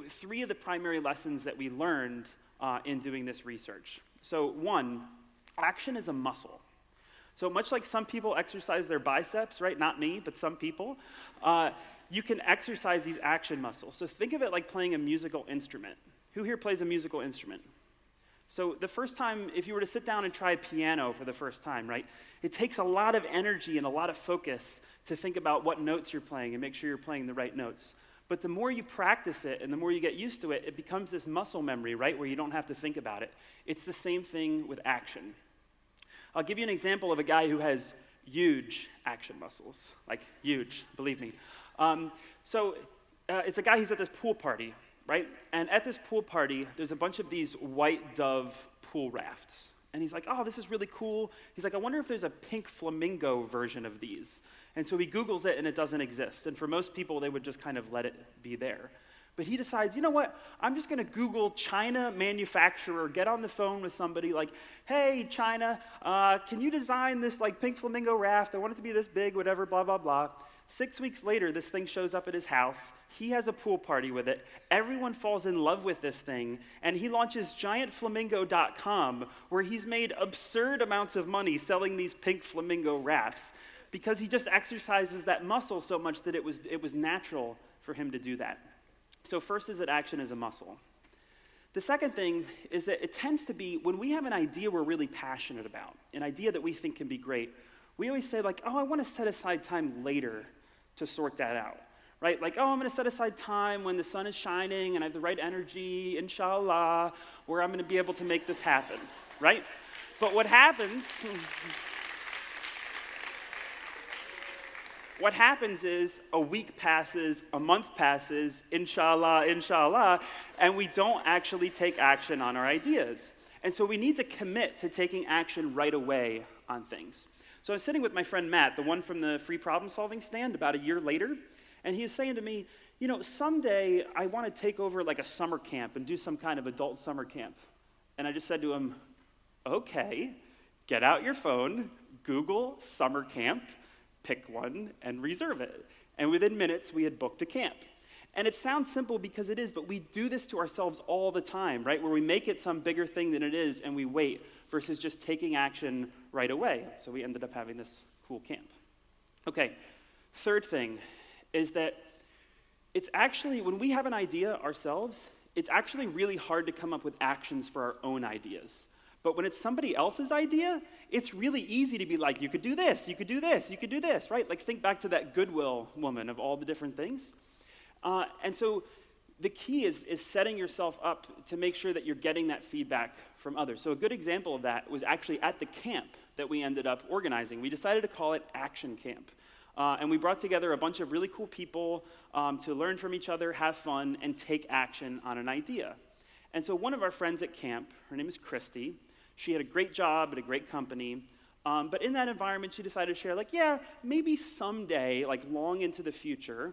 three of the primary lessons that we learned in doing this research. So one, action is a muscle. So much like some people exercise their biceps, right? Not me, but some people. You can exercise these action muscles. So think of it like playing a musical instrument. Who here plays a musical instrument? So the first time, if you were to sit down and try piano for the first time, right? It takes a lot of energy and a lot of focus to think about what notes you're playing and make sure you're playing the right notes. But the more you practice it and the more you get used to it, it becomes this muscle memory, right? Where you don't have to think about it. It's the same thing with action. I'll give you an example of a guy who has huge action muscles, like huge, believe me. It's a guy who's at this pool party, right? And at this pool party, there's a bunch of these white dove pool rafts. And he's like, oh, this is really cool. He's like, I wonder if there's a pink flamingo version of these. And so he Googles it, and it doesn't exist. And for most people, they would just kind of let it be there. But he decides, you know what? I'm just going to Google China manufacturer, get on the phone with somebody like, hey, China, can you design this like pink flamingo raft? I want it to be this big, whatever, blah, blah, blah. 6 weeks later, this thing shows up at his house. He has a pool party with it. Everyone falls in love with this thing. And he launches giantflamingo.com, where he's made absurd amounts of money selling these pink flamingo rafts because he just exercises that muscle so much that it was natural for him to do that. So first is that action is a muscle. The second thing is that it tends to be when we have an idea we're really passionate about, an idea that we think can be great, we always say like, oh, I want to set aside time later to sort that out, right? Like, oh, I'm going to set aside time when the sun is shining and I have the right energy, inshallah, where I'm going to be able to make this happen, right? But what happens is a week passes, a month passes, inshallah, and we don't actually take action on our ideas. And so we need to commit to taking action right away on things. So I was sitting with my friend Matt, the one from the free problem solving stand, about a year later, and he was saying to me, you know, someday I want to take over like a summer camp and do some kind of adult summer camp. And I just said to him, okay, get out your phone, Google summer camp, pick one, and reserve it. And within minutes, we had booked a camp. And it sounds simple because it is, but we do this to ourselves all the time, right? Where we make it some bigger thing than it is, and we wait, versus just taking action right away. So we ended up having this cool camp. Okay, third thing is that it's actually, when we have an idea ourselves, it's actually really hard to come up with actions for our own ideas. But when it's somebody else's idea, it's really easy to be like, you could do this, you could do this, you could do this, right? Like think back to that Goodwill woman of all the different things. And so the key is setting yourself up to make sure that you're getting that feedback from others. So a good example of that was actually at the camp that we ended up organizing. We decided to call it Action Camp. And we brought together a bunch of really cool people to learn from each other, have fun, and take action on an idea. And so one of our friends at camp, her name is Christy, she had a great job at a great company, but in that environment she decided to share, like, yeah, maybe someday, like long into the future,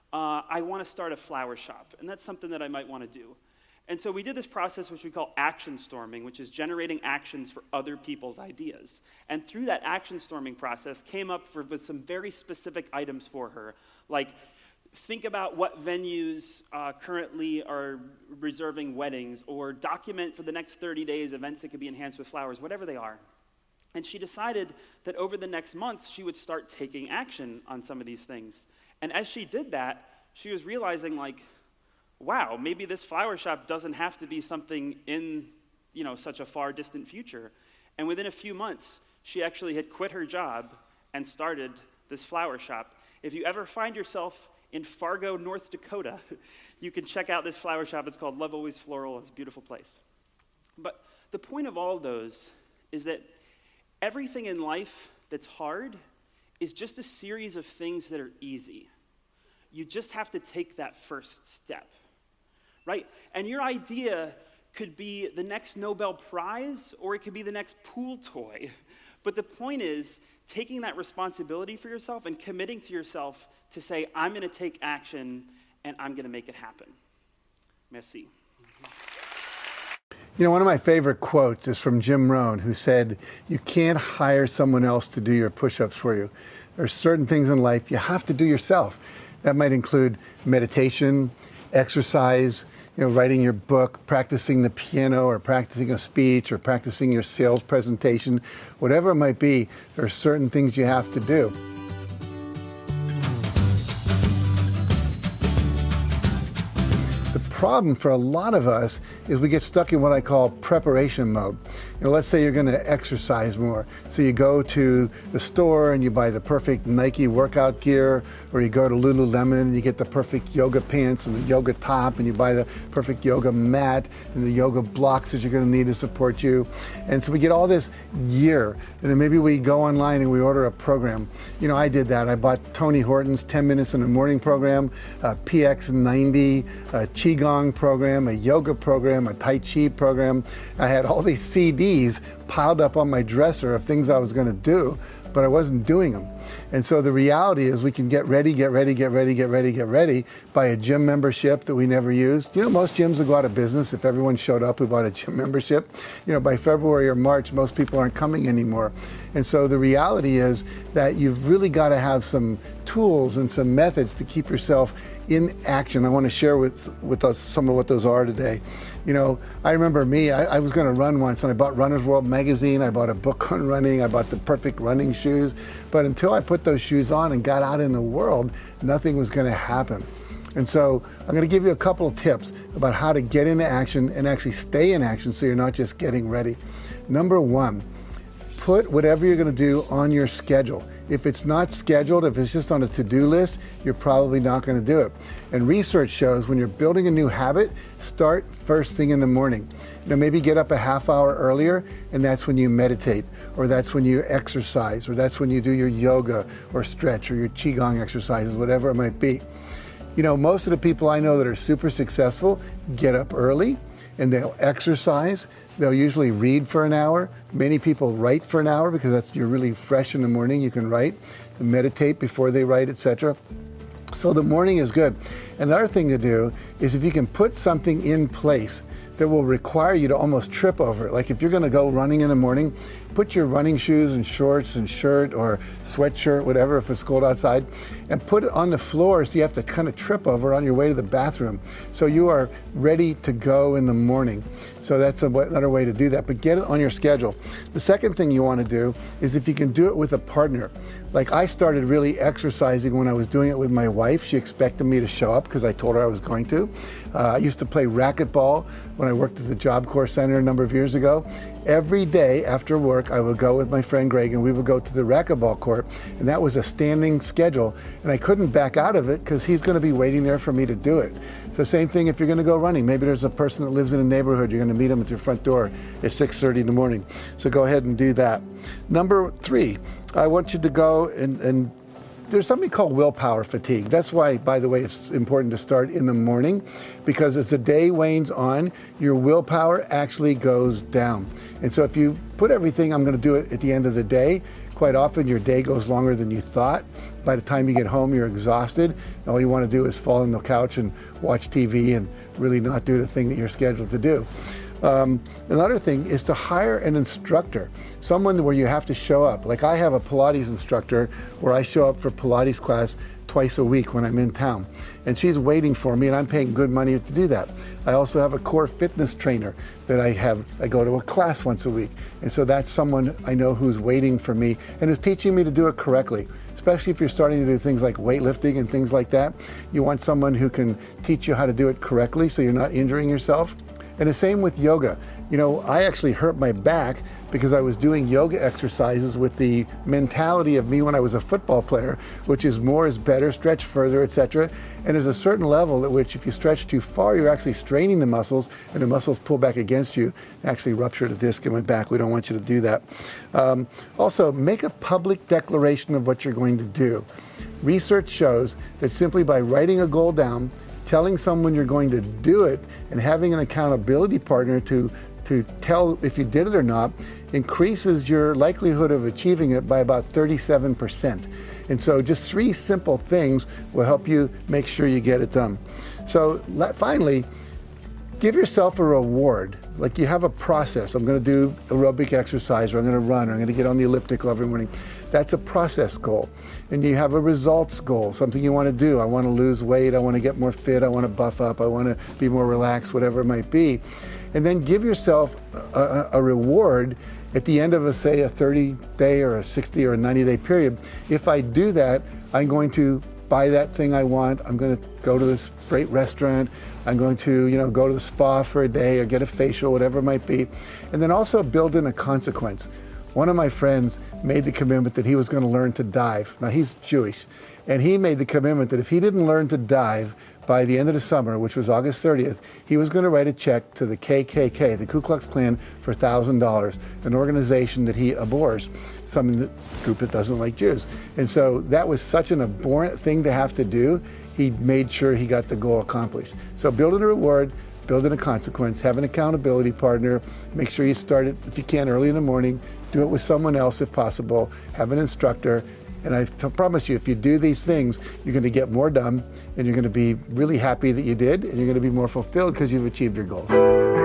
I want to start a flower shop, and that's something that I might want to do. And so we did this process which we call action storming, which is generating actions for other people's ideas. And through that action storming process came up with some very specific items for her, like think about what venues currently are reserving weddings, or document for the next 30 days events that could be enhanced with flowers, whatever they are. And she decided that over the next month, she would start taking action on some of these things. And as she did that, she was realizing, like, wow, maybe this flower shop doesn't have to be something in, such a far distant future. And within a few months, she actually had quit her job and started this flower shop. If you ever find yourself in Fargo, North Dakota, you can check out this flower shop. It's called Love Always Floral. It's a beautiful place. But the point of all of those is that everything in life that's hard is just a series of things that are easy. You just have to take that first step, right? And your idea could be the next Nobel Prize, or it could be the next pool toy. But the point is taking that responsibility for yourself and committing to yourself to say, I'm going to take action and I'm going to make it happen. Merci. You know, one of my favorite quotes is from Jim Rohn, who said, you can't hire someone else to do your push-ups for you. There are certain things in life you have to do yourself. That might include meditation, exercise, writing your book, practicing the piano, or practicing a speech, or practicing your sales presentation, whatever it might be, there are certain things you have to do. The problem for a lot of us is we get stuck in what I call preparation mode. Let's say you're going to exercise more. So you go to the store and you buy the perfect Nike workout gear, or you go to Lululemon and you get the perfect yoga pants and the yoga top, and you buy the perfect yoga mat and the yoga blocks that you're going to need to support you. And so we get all this gear, and then maybe we go online and we order a program. I did that. I bought Tony Horton's 10 Minutes in the Morning program, PX90, a Qigong program, a yoga program, a Tai Chi program. I had all these CDs piled up on my dresser of things I was going to do, but I wasn't doing them. And so the reality is we can get ready by a gym membership that we never used. Most gyms would go out of business if everyone showed up who bought a gym membership. By February or March, most people aren't coming anymore. And so the reality is that you've really got to have some tools and some methods to keep yourself in action. I want to share with us some of what those are today. I remember I was going to run once, and I bought Runner's World magazine, I bought a book on running, I bought the perfect running shoes, but until I put those shoes on and got out in the world, nothing was going to happen. And so I'm going to give you a couple of tips about how to get into action and actually stay in action so you're not just getting ready. Number one, put whatever you're going to do on your schedule. If it's not scheduled, if it's just on a to-do list, you're probably not going to do it. And research shows when you're building a new habit, start first thing in the morning. Maybe get up a half hour earlier, and that's when you meditate, or that's when you exercise, or that's when you do your yoga or stretch or your Qigong exercises, whatever it might be. Most of the people I know that are super successful get up early and they'll exercise. They'll usually read for an hour. Many people write for an hour because you're really fresh in the morning. You can write, meditate before they write, etc. So the morning is good. Another thing to do is if you can put something in place that will require you to almost trip over it. Like if you're going to go running in the morning, put your running shoes and shorts and shirt or sweatshirt, whatever, if it's cold outside, and put it on the floor so you have to kind of trip over on your way to the bathroom. So you are ready to go in the morning. So that's another way to do that, but get it on your schedule. The second thing you want to do is if you can do it with a partner. Like I started really exercising when I was doing it with my wife. She expected me to show up because I told her I was going to. I used to play racquetball when I worked at the Job Corps Center a number of years ago. Every day after work, I would go with my friend Greg and we would go to the racquetball court, and that was a standing schedule, and I couldn't back out of it because he's going to be waiting there for me to do it. So same thing if you're going to go running. Maybe there's a person that lives in a neighborhood, you're going to meet them at your front door at 6:30 in the morning. So go ahead and do that. Number 3, I want you to go and there's something called willpower fatigue. That's why, by the way, it's important to start in the morning, because as the day wanes on, your willpower actually goes down. And so if you put everything, I'm going to do it at the end of the day, quite often your day goes longer than you thought. By the time you get home, you're exhausted. And all you want to do is fall on the couch and watch TV and really not do the thing that you're scheduled to do. Another thing is to hire an instructor, someone where you have to show up. Like I have a Pilates instructor where I show up for Pilates class twice a week when I'm in town, and she's waiting for me, and I'm paying good money to do that. I also have a core fitness trainer that I go to a class once a week, and so that's someone I know who's waiting for me and is teaching me to do it correctly. Especially if you're starting to do things like weightlifting and things like that, you want someone who can teach you how to do it correctly so you're not injuring yourself. And the same with yoga. I actually hurt my back because I was doing yoga exercises with the mentality of me when I was a football player, which is more is better, stretch further, etc. And there's a certain level at which if you stretch too far, you're actually straining the muscles, and the muscles pull back against you, actually rupture the disc and went back. We don't want you to do that. Also, make a public declaration of what you're going to do. Research shows that simply by writing a goal down, telling someone you're going to do it, and having an accountability partner to tell if you did it or not increases your likelihood of achieving it by about 37%. And so just 3 simple things will help you make sure you get it done. So finally, give yourself a reward. Like you have a process. I'm going to do aerobic exercise, or I'm going to run, or I'm going to get on the elliptical every morning. That's a process goal. And you have a results goal, something you want to do. I want to lose weight. I want to get more fit. I want to buff up. I want to be more relaxed, whatever it might be. And then give yourself a reward at the end of say a 30-day or a 60 or a 90-day period. If I do that, I'm going to buy that thing I want. I'm going to go to this great restaurant. I'm going to, go to the spa for a day or get a facial, whatever it might be. And then also build in a consequence. One of my friends made the commitment that he was going to learn to dive. Now, he's Jewish, and he made the commitment that if he didn't learn to dive by the end of the summer, which was August 30th, he was going to write a check to the KKK, the Ku Klux Klan, for $1,000, an organization that he abhors, a group that doesn't like Jews. And so that was such an abhorrent thing to have to do. He made sure he got the goal accomplished. So build in a reward, build in a consequence, have an accountability partner, make sure you start it, if you can, early in the morning, do it with someone else if possible, have an instructor. And I promise you, if you do these things, you're going to get more done, and you're going to be really happy that you did, and you're going to be more fulfilled because you've achieved your goals.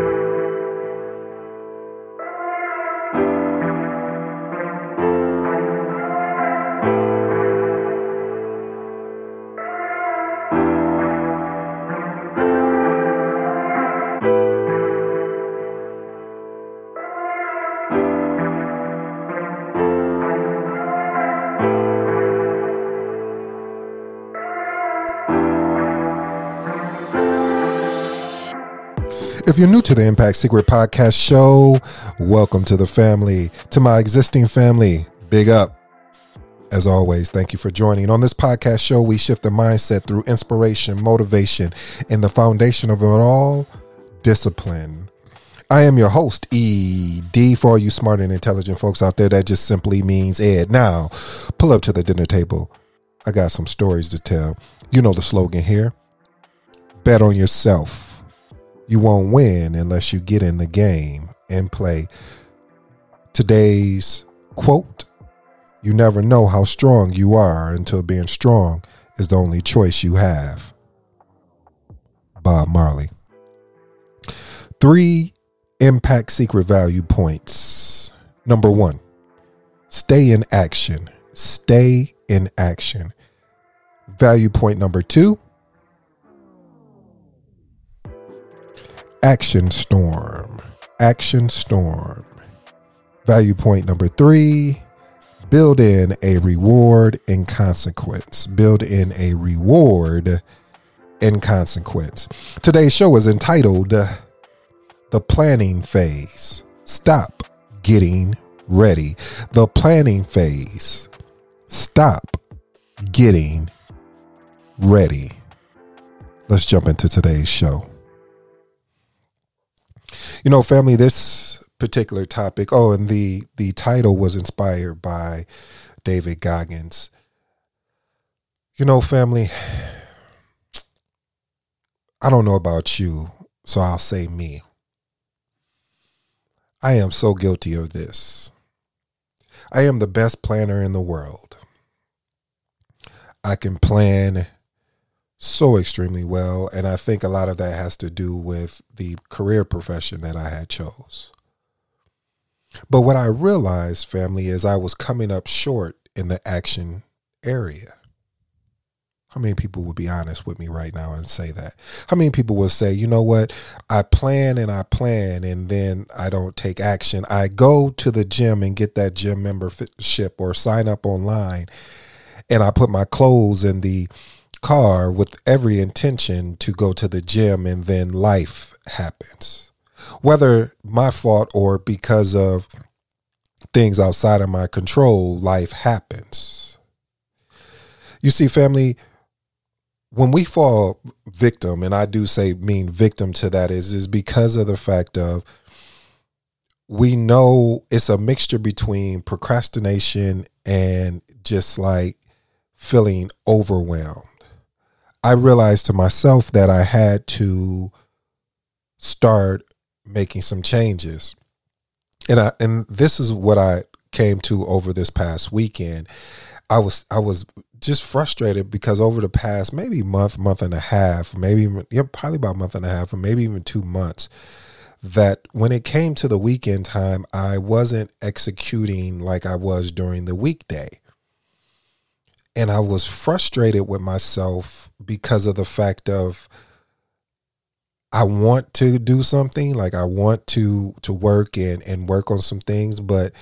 If you're new to the Impact Secret Podcast show, welcome to the family. To my existing family, big up. As always, thank you for joining. On this podcast show, we shift the mindset through inspiration, motivation, and the foundation of it all, discipline. I am your host, ED. For all you smart and intelligent folks out there, that just simply means Ed. Now, pull up to the dinner table. I got some stories to tell. You know the slogan here. Bet on yourself. You won't win unless you get in the game and play. Today's quote, you never know how strong you are until being strong is the only choice you have. Bob Marley. 3 impact secret value points. Number 1, stay in action. Stay in action. Value point number 2, action storm. Action storm. Value point number 3, build in a reward and consequence. Build in a reward and consequence. Today's show is entitled The Planning Phase. Stop getting ready. The planning phase. Stop getting ready. Let's jump into today's show. You know, family, this particular topic, and the title was inspired by David Goggins. You know, family, I don't know about you, so I'll say me. I am so guilty of this. I am the best planner in the world. I can plan so extremely well, and I think a lot of that has to do with the career profession that I had chose. But what I realized, family, is I was coming up short in the action area. How many people would be honest with me right now and say that? How many people will say, you know what, I plan and then I don't take action. I go to the gym and get that gym membership or sign up online, and I put my clothes in the car with every intention to go to the gym, and then life happens. Whether my fault or because of things outside of my control, life happens. You see, family, when we fall victim, and I do mean victim to that, is because of the fact of we know it's a mixture between procrastination and just like feeling overwhelmed. I realized to myself that I had to start making some changes. And this is what I came to over this past weekend. I was just frustrated because over the past maybe month and a half, probably about a month and a half, or maybe even 2 months, that when it came to the weekend time, I wasn't executing like I was during the weekday. And I was frustrated with myself because of the fact of I want to do something, like I want to work and work on some things, but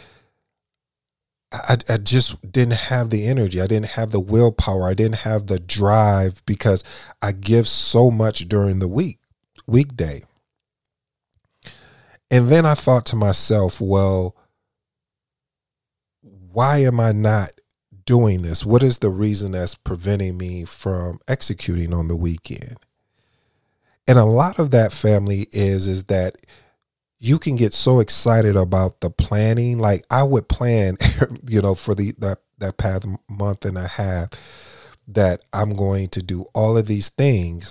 I just didn't have the energy. I didn't have the willpower. I didn't have the drive because I give so much during the weekday. And then I thought to myself, well, why am I not doing this? What is the reason that's preventing me from executing on the weekend? And a lot of that, family, is that you can get so excited about the planning. Like I would plan, for that past month and a half that I'm going to do all of these things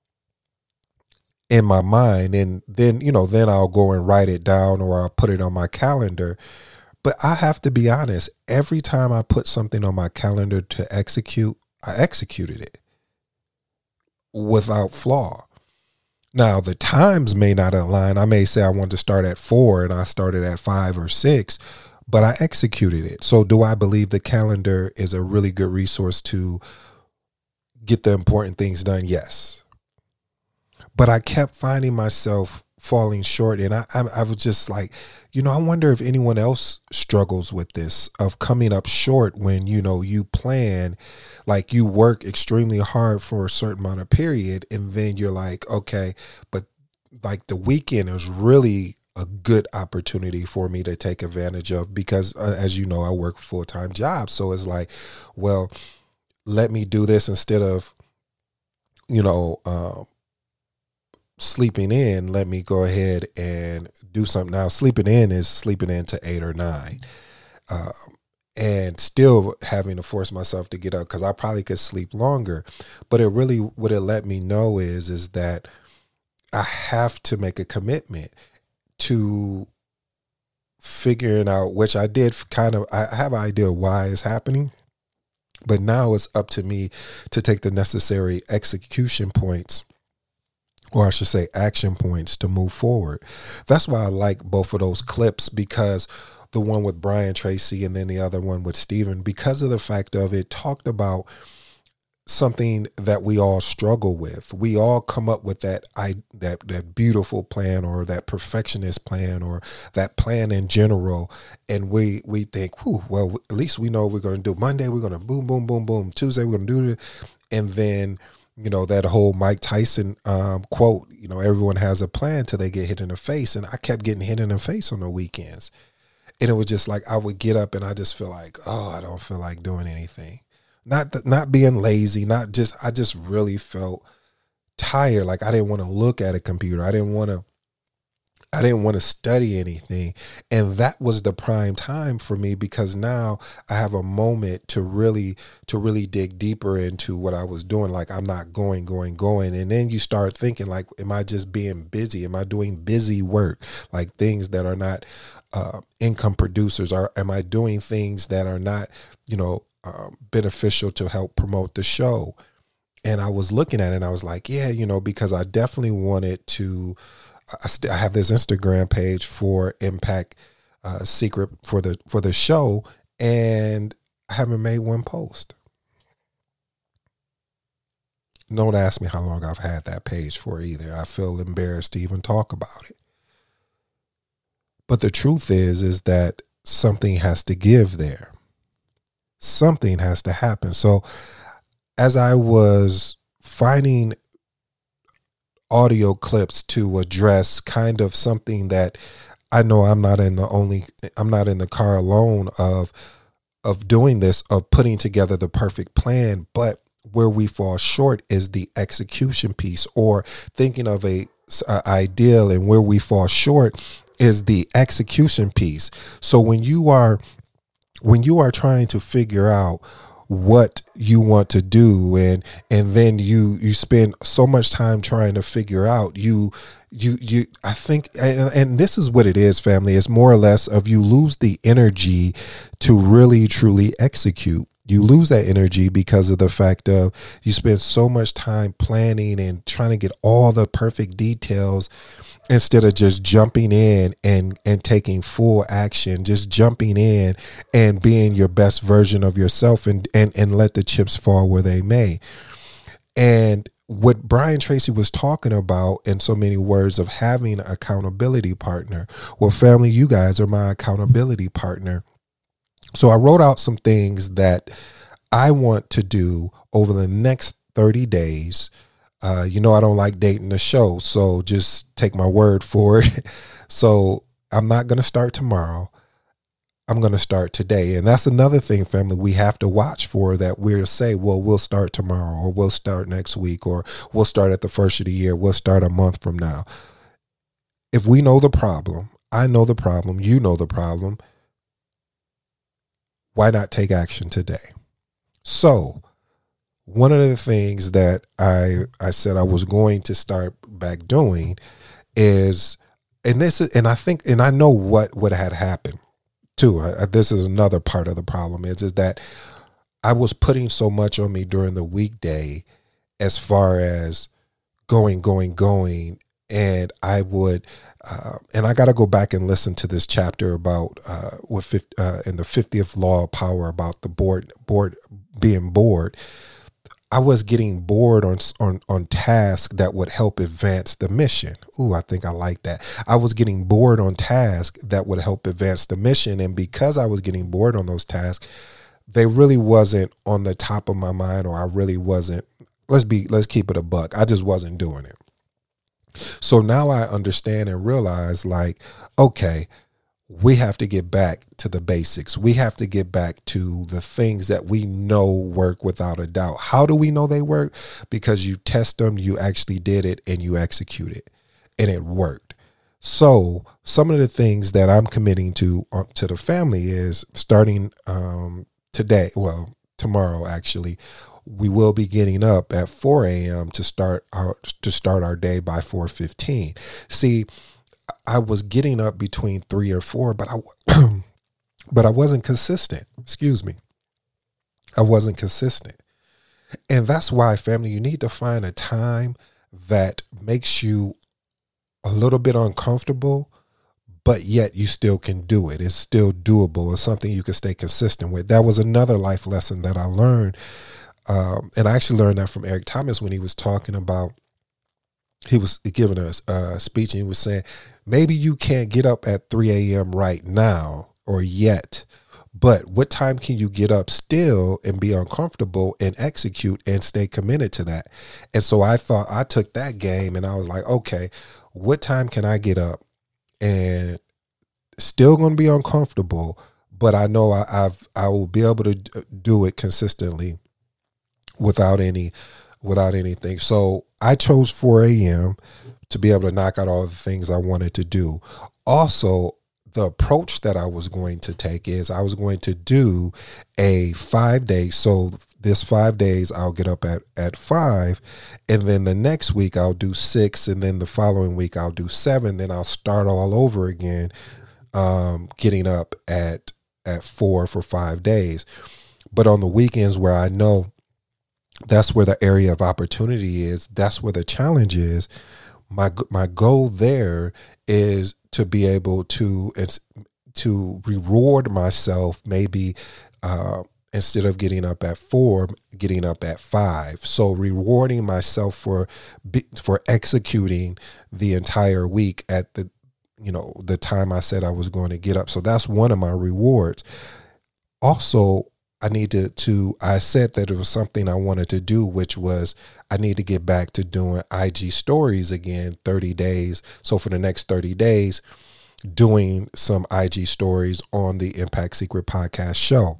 in my mind. And then I'll go and write it down or I'll put it on my calendar. But I have to be honest, every time I put something on my calendar to execute, I executed it without flaw. Now, the times may not align. I may say I want to start at 4 and I started at 5 or 6, but I executed it. So do I believe the calendar is a really good resource to get the important things done? Yes. But I kept finding myself falling short. And I was just like, I wonder if anyone else struggles with this, of coming up short when, you plan, like you work extremely hard for a certain amount of period. And then you're like, okay, but like the weekend is really a good opportunity for me to take advantage of because as you know, I work a full-time job. So it's like, well, let me do this instead of, sleeping in, let me go ahead and do something. Now, sleeping in is sleeping in to 8 or 9 and still having to force myself to get up because I probably could sleep longer. But what it let me know is that I have to make a commitment to figuring out, which I did I have an idea why it's happening. But now it's up to me to take the necessary execution points, or I should say action points, to move forward. That's why I like both of those clips, because the one with Brian Tracy and then the other one with Stephen, because of the fact of it talked about something that we all struggle with. We all come up with that beautiful plan or that perfectionist plan or that plan in general. And we think, well, at least we know what we're going to do. Monday, we're going to boom, boom, boom, boom. Tuesday, we're going to do it. And then that whole Mike Tyson quote, everyone has a plan till they get hit in the face. And I kept getting hit in the face on the weekends. And it was just like, I would get up and I just feel like, I don't feel like doing anything. Not being lazy, I just really felt tired. Like I didn't want to look at a computer. I didn't want to study anything. And that was the prime time for me, because now I have a moment to really dig deeper into what I was doing. Like I'm not going. And then you start thinking like, am I just being busy? Am I doing busy work? Like things that are not income producers? Or am I doing things that are not, beneficial to help promote the show? And I was looking at it and I was like, yeah, because I definitely wanted to, I have this Instagram page for Impact Secret for the show, and I haven't made one post. Don't ask me how long I've had that page for either. I feel embarrassed to even talk about it. But the truth is that something has to give there. Something has to happen. So as I was finding audio clips to address kind of something that I know I'm not in the car alone of doing this, of putting together the perfect plan, but where we fall short is the execution piece, or thinking of a ideal, and where we fall short is the execution piece. So when you are trying to figure out what you want to do, and then you spend so much time trying to figure out, I think, and this is what it is, family, it's more or less of you lose the energy to really truly execute. You lose that energy because of the fact of you spend so much time planning and trying to get all the perfect details instead of just jumping in and taking full action, just jumping in and being your best version of yourself and let the chips fall where they may. And what Brian Tracy was talking about in so many words of having an accountability partner. Well, family, you guys are my accountability partner. So I wrote out some things that I want to do over the next 30 days. I don't like dating the show, so just take my word for it. So I'm not going to start tomorrow. I'm going to start today. And that's another thing, family, we have to watch for, that we'll say, well, we'll start tomorrow, or we'll start next week, or we'll start at the first of the year. We'll start a month from now. If we know the problem, I know the problem, you know the problem, why not take action today? So one of the things that I said I was going to start back doing is, and I know what had happened too. This is another part of the problem is that I was putting so much on me during the weekday as far as going, and I would, and I got to go back and listen to this chapter about in the 50th law of power about the board being bored. I was getting bored on tasks that would help advance the mission. Ooh, I think I like that. I was getting bored on tasks that would help advance the mission. And because I was getting bored on those tasks, they really wasn't on the top of my mind, or I really wasn't, let's keep it a buck. I just wasn't doing it. So now I understand and realize, like, okay, we have to get back to the basics. We have to get back to the things that we know work without a doubt. How do we know they work? Because you test them, you actually did it, and you execute it, and it worked. So some of the things that I'm committing to the family is starting tomorrow actually. We will be getting up at 4 a.m. to start our day by 4:15. See, I was getting up between 3 or 4, but I wasn't consistent. Excuse me. I wasn't consistent. And that's why, family, you need to find a time that makes you a little bit uncomfortable, but yet you still can do it. It's still doable. It's something you can stay consistent with. That was another life lesson that I learned. And I actually learned that from Eric Thomas when he was talking about, he was giving us a speech, and he was saying, maybe you can't get up at 3 a.m. right now or yet, but what time can you get up still and be uncomfortable and execute and stay committed to that? And so I took that game and I was like, okay, what time can I get up and still going to be uncomfortable, but I know I will be able to do it consistently without anything. So I chose 4 a.m. to be able to knock out all the things I wanted to do. Also, the approach that I was going to take is I was going to do a 5 day. So this 5 days I'll get up at 5, and then the next week I'll do 6, and then the following week I'll do 7. Then I'll start all over again, getting up at 4 for 5 days. But on the weekends where I know that's where the area of opportunity is, that's where the challenge is, my goal there is to be able to reward myself, maybe instead of getting up at 4, getting up at 5. So rewarding myself for executing the entire week at the time I said I was going to get up. So that's one of my rewards. Also, I said that it was something I wanted to do, which was I need to get back to doing IG stories again, 30 days. So for the next 30 days, doing some IG stories on the Impact Secret Podcast show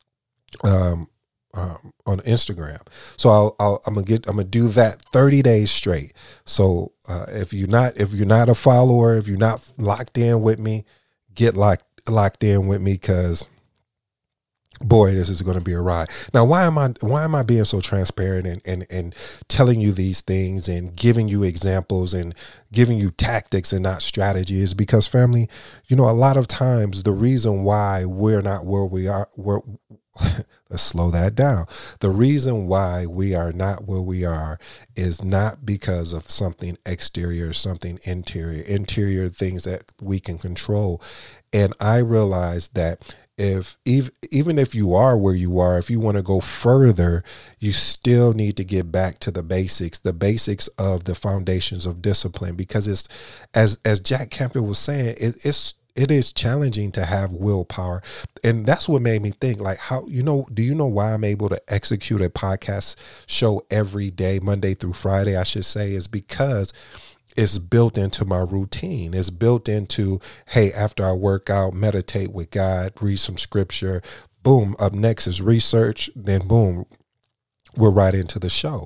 on Instagram. So I'm gonna do that 30 days straight. So if you're not a follower, if you're not locked in with me, get locked in with me, because boy, this is going to be a ride. Now, why am I being so transparent and telling you these things and giving you examples and giving you tactics and not strategy? Is because, family, a lot of times the reason why we're not where we are, let's slow that down. The reason why we are not where we are is not because of something exterior, something interior things that we can control. And I realize that even if you are where you are, if you want to go further, you still need to get back to the basics of the foundations of discipline, because it's, as Jack Canfield was saying, it is challenging to have willpower. And that's what made me think, like, how, do you know why I'm able to execute a podcast show every day, Monday through Friday, I should say, is because it's built into my routine. It's built into, hey, after I work out, meditate with God, read some scripture, boom, up next is research, then boom, we're right into the show.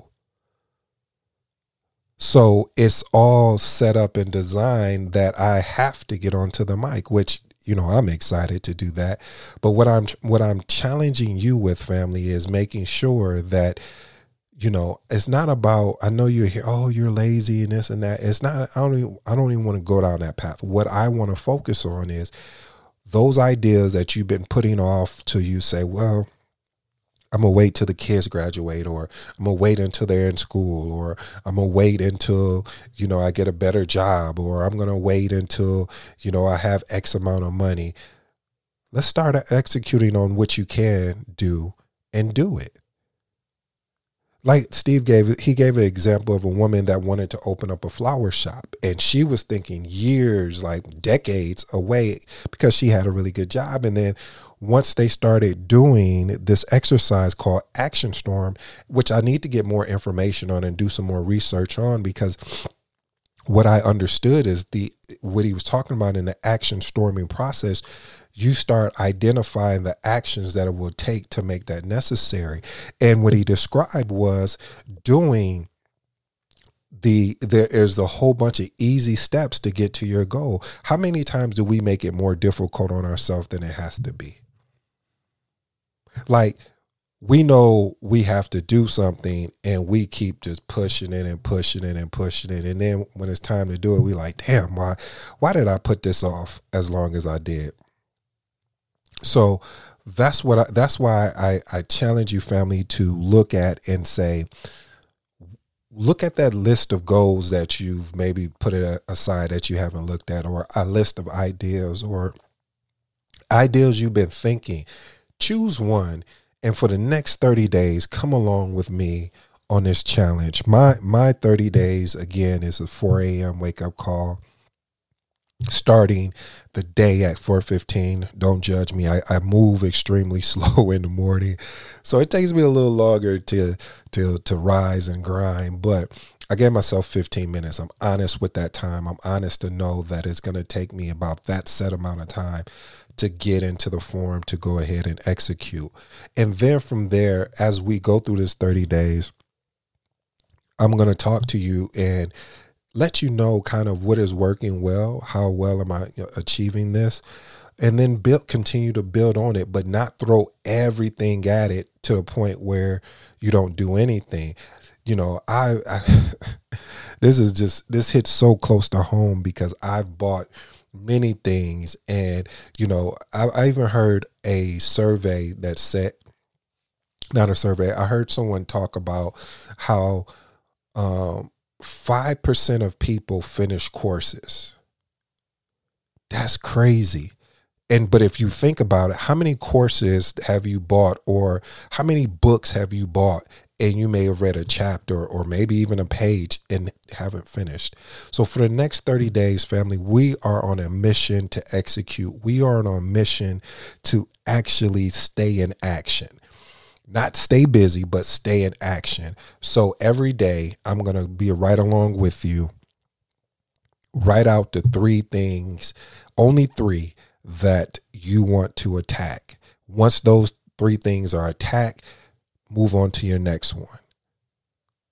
So it's all set up and designed that I have to get onto the mic, which, I'm excited to do that. But what I'm challenging you with, family, is making sure that, it's not about, I know you're here, oh, you're lazy and this and that. It's not, I don't even want to go down that path. What I want to focus on is those ideas that you've been putting off till you say, well, I'm going to wait till the kids graduate, or I'm going to wait until they're in school, or I'm going to wait until, I get a better job, or I'm going to wait until, I have X amount of money. Let's start executing on what you can do and do it. Like Steve gave an example of a woman that wanted to open up a flower shop, and she was thinking years, like decades away, because she had a really good job. And then once they started doing this exercise called Action Storm, which I need to get more information on and do some more research on, because what I understood is what he was talking about in the action storming process, you start identifying the actions that it will take to make that necessary. And what he described was doing there's a whole bunch of easy steps to get to your goal. How many times do we make it more difficult on ourselves than it has to be? Like, we know we have to do something and we keep just pushing it and pushing it and pushing it. And then when it's time to do it, we like, damn, why did I put this off as long as I did? So that's why I challenge you, family, to look at and say, look at that list of goals that you've maybe put it aside that you haven't looked at, or a list of ideas or ideas you've been thinking. Choose one, and for the next 30 days, come along with me on this challenge. My 30 days, again, is a 4 a.m. wake-up call, starting the day at 4:15. Don't judge me. I move extremely slow in the morning, so it takes me a little longer to rise and grind. But I gave myself 15 minutes. I'm honest with that time. I'm honest to know that it's going to take me about that set amount of time to get into the form to go ahead and execute. And then from there, as we go through this 30 days, I'm going to talk to you and let you know kind of what is working well, how well am I achieving this, and then continue to build on it, but not throw everything at it to the point where you don't do anything. I this hits so close to home because I've bought many things, and I even heard a survey that said, not a survey, I heard someone talk about how 5% of people finish courses. That's crazy. But if you think about it, how many courses have you bought, or how many books have you bought, and you may have read a chapter or maybe even a page and haven't finished? So for the next 30 days, family, we are on a mission to execute. We are on a mission to actually stay in action. Not stay busy, but stay in action. So every day I'm going to be right along with you. Write out the 3 things, only 3 that you want to attack. Once those 3 things are attacked, move on to your next one.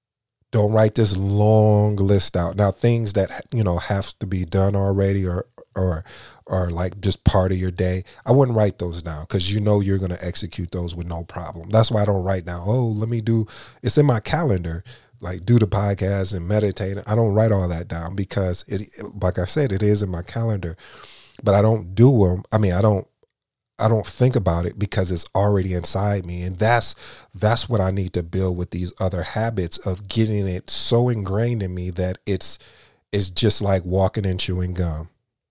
Don't write this long list out. Now, things that, have to be done already, or or like just part of your day, I wouldn't write those down because you know you're going to execute those with no problem. That's why I don't write down, oh, let me do, it's in my calendar, like do the podcast and meditate. I don't write all that down because, like I said, it is in my calendar, but I don't do them. I mean, I don't think about it because it's already inside me. And that's what I need to build with these other habits of getting it so ingrained in me that it's just like walking and chewing gum.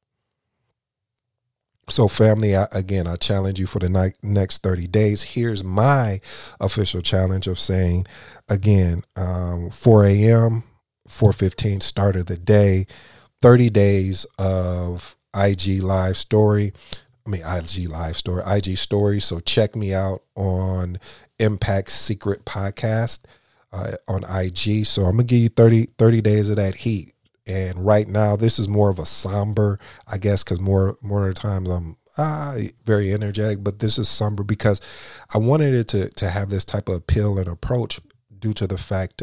So family, I challenge you for the next 30 days. Here's my official challenge of saying, again, 4 a.m., 4:15 start of the day, 30 days of IG story. So check me out on Impact Secret Podcast on IG. So I'm going to give you 30 days of that heat. And right now, this is more of a somber, I guess, because more of the times I'm very energetic, but this is somber because I wanted it to have this type of appeal and approach due to the fact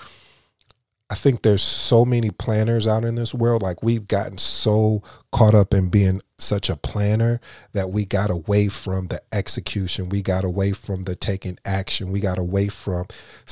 I think there's so many planners out in this world. Like we've gotten so caught up in being such a planner that we got away from the execution. We got away from the taking action. We got away from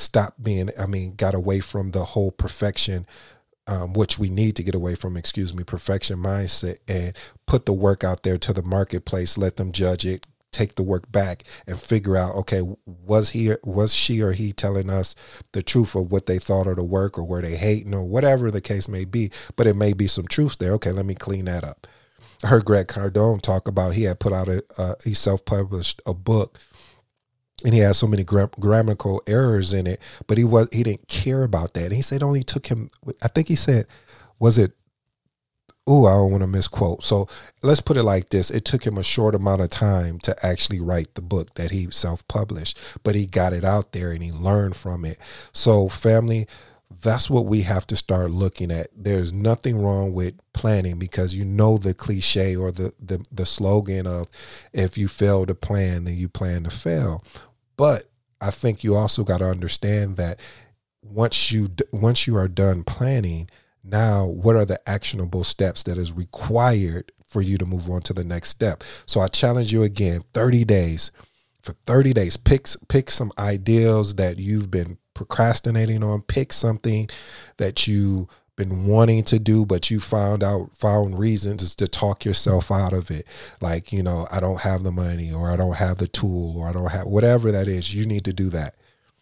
got away from the whole perfection, which we need to get away from, perfection mindset, and put the work out there to the marketplace, let them judge it, take the work back and figure out, okay, was she or he telling us the truth of what they thought of the work, or were they hating, or whatever the case may be, but it may be some truth there. Okay, let me clean that up. I heard Grant Cardone talk about, he had put out he self-published a book, and he had so many grammatical errors in it, but he didn't care about that. And he said it only took him, I think he said, I don't want to misquote. So let's put it like this. It took him a short amount of time to actually write the book that he self-published, but he got it out there and he learned from it. So family, that's what we have to start looking at. There's nothing wrong with planning, because you know the cliche or the slogan of, if you fail to plan, then you plan to fail. But I think you also got to understand that once you are done planning, now what are the actionable steps that is required for you to move on to the next step? So I challenge you again, 30 days. For 30 days, pick some ideals that you've been procrastinating on. Pick something that you've been wanting to do, but you found reasons to talk yourself out of it. Like, I don't have the money, or I don't have the tool, or I don't have whatever that is. You need to do that.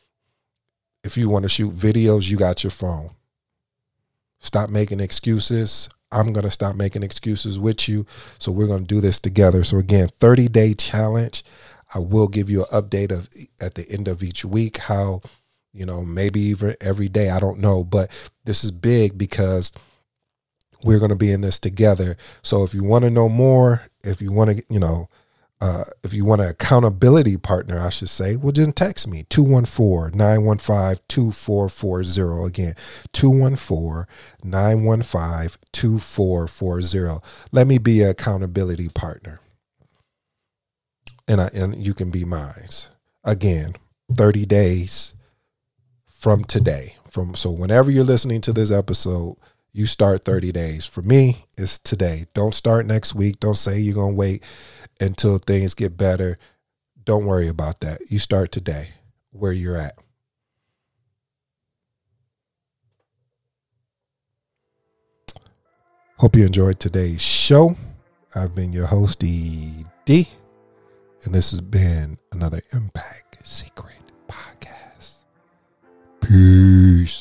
If you want to shoot videos, you got your phone. Stop making excuses. I'm going to stop making excuses with you. So we're going to do this together. So again, 30-day challenge. I will give you an update at the end of each week, how, maybe even every day, I don't know, but this is big because we're going to be in this together. So if you want to know more, if you want to, if you want an accountability partner, I should say, well, just text me, 214-915-2440. Again, 214-915-2440. Let me be an accountability partner. And you can be mine. Again, 30 days from today. So whenever you're listening to this episode, you start 30 days. For me, it's today. Don't start next week. Don't say you're going to wait until things get better. Don't worry about that. You start today where you're at. Hope you enjoyed today's show. I've been your host, ED, and this has been another Impact Secret Podcast. Peace.